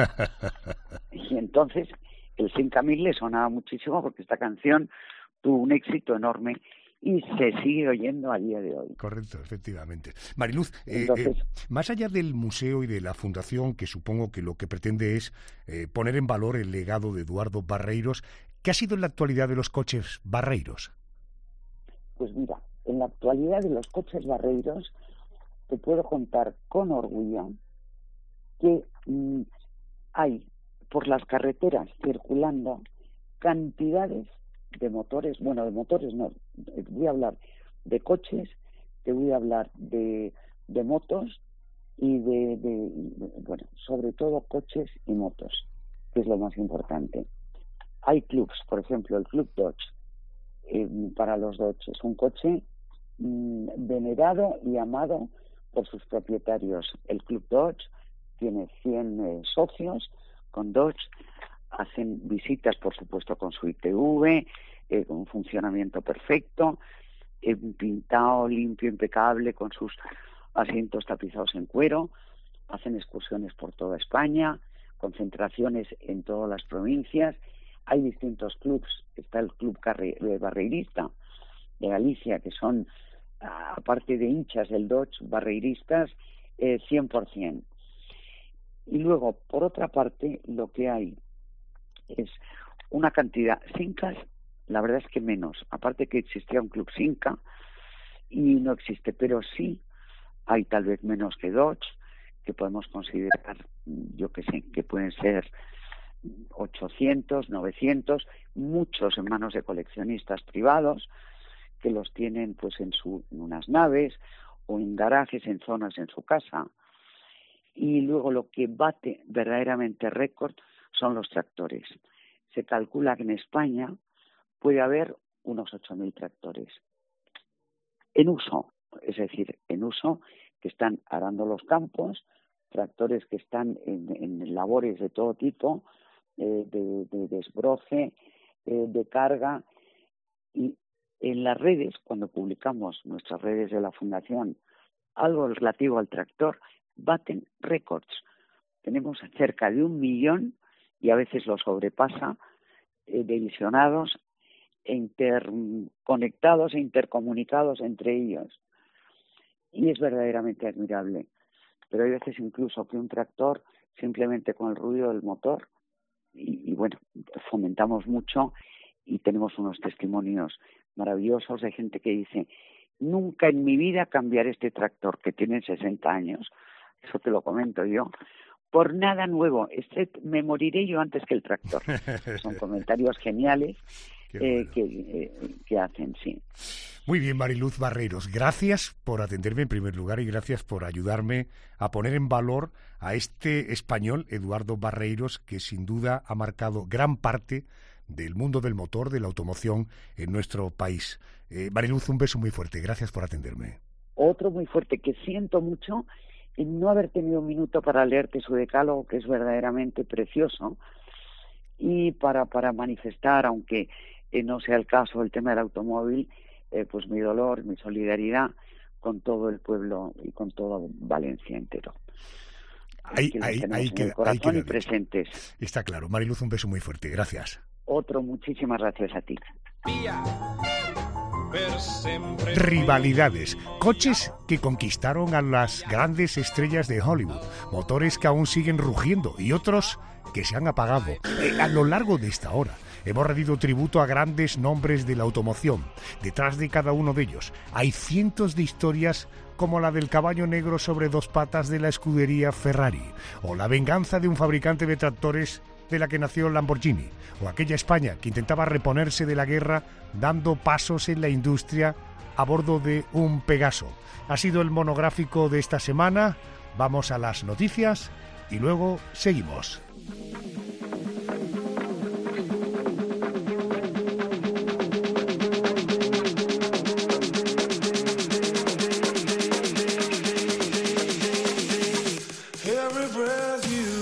Y entonces el Simca mil le sonaba muchísimo porque esta canción tuvo un éxito enorme y se sigue oyendo a día de hoy. Correcto, efectivamente. Mariluz, eh, Entonces, eh, más allá del museo y de la fundación, que supongo que lo que pretende es eh, poner en valor el legado de Eduardo Barreiros, ¿qué ha sido en la actualidad de los coches Barreiros? Pues mira, en la actualidad de los coches Barreiros te puedo contar con orgullo que mmm, hay por las carreteras circulando cantidades de motores, bueno, de motores no, voy a hablar de coches, te voy a hablar de, de motos y de, de, de, bueno, sobre todo coches y motos, que es lo más importante. Hay clubs, por ejemplo, el Club Dodge, eh, para los Dodge, es un coche mmm, venerado y amado por sus propietarios. El Club Dodge tiene cien eh, socios con Dodge, hacen visitas, por supuesto, con su I T V, eh, con un funcionamiento perfecto, eh, pintado, limpio, impecable, con sus asientos tapizados en cuero, hacen excursiones por toda España, concentraciones en todas las provincias, hay distintos clubs, está el Club Carre- Barreirista de Galicia, que son, aparte de hinchas del Dodge, barreiristas eh, cien por ciento. Y luego, por otra parte, lo que hay es una cantidad, Simcas, la verdad es que menos, aparte que existía un club Simca y no existe, pero sí hay tal vez menos que Dodge, que podemos considerar, yo que sé, que pueden ser ochocientos, novecientos, muchos en manos de coleccionistas privados que los tienen pues en, su, en unas naves o en garajes, en zonas en su casa. Y luego lo que bate verdaderamente récord son los tractores. Se calcula que en España puede haber unos ocho mil tractores en uso, es decir, en uso que están arando los campos, tractores que están en, en labores de todo tipo, eh, de, de desbroce, eh, de carga. Y en las redes, cuando publicamos nuestras redes de la Fundación, algo relativo al tractor, baten récords. Tenemos cerca de un millón, y a veces lo sobrepasa, eh, de visionados, interconectados e intercomunicados entre ellos. y es verdaderamente admirable. Pero hay veces incluso que un tractor, simplemente con el ruido del motor, y, y bueno, fomentamos mucho y tenemos unos testimonios maravillosos de gente que dice, nunca en mi vida cambiaré este tractor que tiene sesenta años, eso te lo comento yo, por nada nuevo, este, me moriré yo antes que el tractor. Son comentarios geniales eh, que, eh, que hacen, sí. Muy bien, Mariluz Barreiros, gracias por atenderme en primer lugar y gracias por ayudarme a poner en valor a este español, Eduardo Barreiros, que sin duda ha marcado gran parte del mundo del motor, de la automoción en nuestro país. Eh, Mariluz, un beso muy fuerte, gracias por atenderme. Otro muy fuerte, que siento mucho en no haber tenido un minuto para leerte su decálogo, que es verdaderamente precioso, y para, para manifestar, aunque eh, no sea el caso el tema del automóvil, eh, pues mi dolor, mi solidaridad con todo el pueblo y con toda Valencia entero. Ahí, ahí, ahí queda, ahí queda y presentes. Está claro. Mariluz, un beso muy fuerte, gracias. Otro, muchísimas gracias a ti. Rivalidades, coches que conquistaron a las grandes estrellas de Hollywood, motores que aún siguen rugiendo y otros que se han apagado. Eh, a lo largo de esta hora hemos rendido tributo a grandes nombres de la automoción. Detrás de cada uno de ellos hay cientos de historias como la del caballo negro sobre dos patas de la escudería Ferrari, o la venganza de un fabricante de tractores de la que nació Lamborghini, o aquella España que intentaba reponerse de la guerra dando pasos en la industria a bordo de un Pegaso. Ha sido el monográfico de esta semana. Vamos a las noticias y luego seguimos. Every breath you